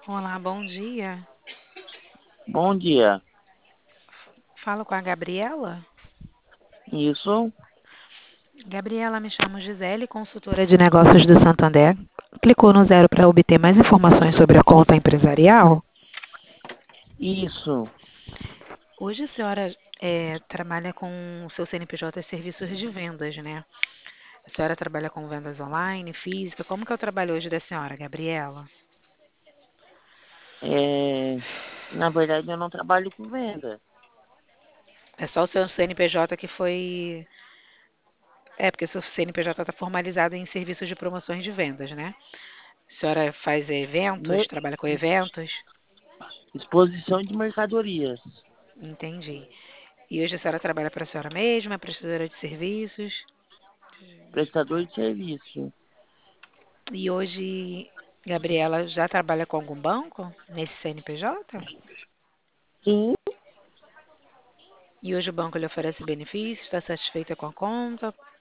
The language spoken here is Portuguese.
Olá, bom dia. Bom dia. Falo com a Gabriela. Isso Gabriela, me chamo Gisele, consultora de negócios do Santander. Clicou no zero para obter mais informações sobre a conta empresarial? isso. Hoje a senhora trabalha com o seu CNPJ Serviços de Vendas, né? A senhora trabalha com vendas online, física. Como que é o trabalho hoje da senhora, Gabriela? É, na verdade, eu não trabalho com venda. É só o seu CNPJ que foi. É, porque o seu CNPJ está formalizado em serviços de promoções de vendas, né? A senhora faz eventos, Me- trabalha com eventos? Exposição de mercadorias. Entendi. E hoje a senhora trabalha para a senhora mesma, é prestadora de serviços. Prestador de serviço. E hoje, Gabriela já trabalha com algum banco nesse CNPJ? Sim, E hoje o banco lhe oferece benefícios, está satisfeita com a conta?